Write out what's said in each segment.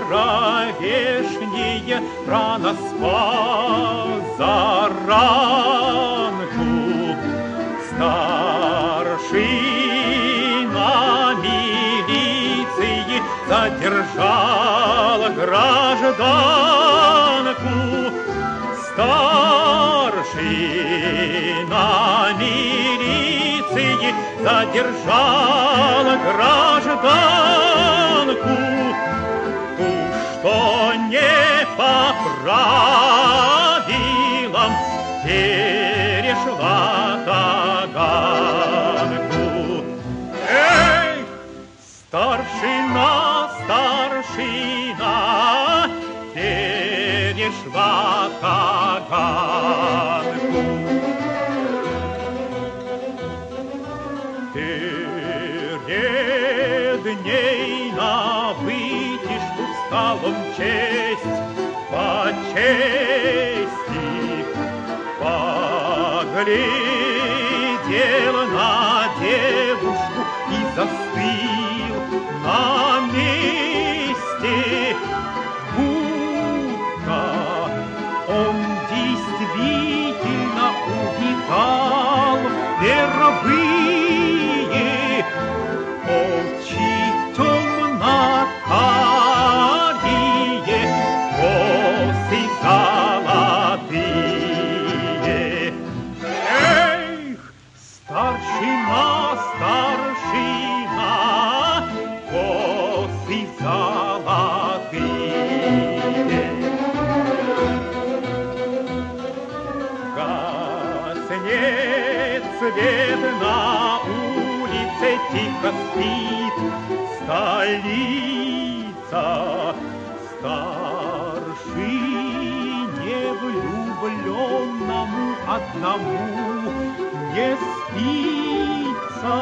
равешнее рано спозаранку. Старшина милиции задержала гражданку. Старшина милиции задержала гражданку, ту, что не по правилам перешла таганку. Эй, старшина, старшина, перешла таганку. Перед ней на вытяжку встала честь по чести, поглядел на девушку и застыл на месте, будто он действительно увидал впервые очи темно-карие, косы золотые. Эх, старшина, старшина, косы золотые. Гаснет свет на улице, тихо спит столица. Старшине влюбленному одному не спится,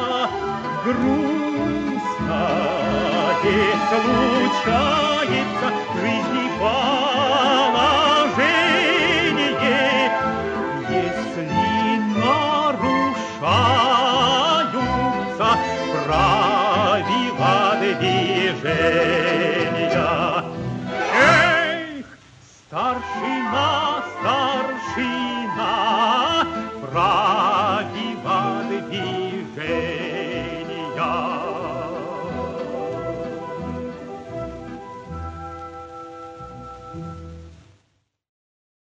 грустно ведь случается в жизни положение, если нарушаются правила движения.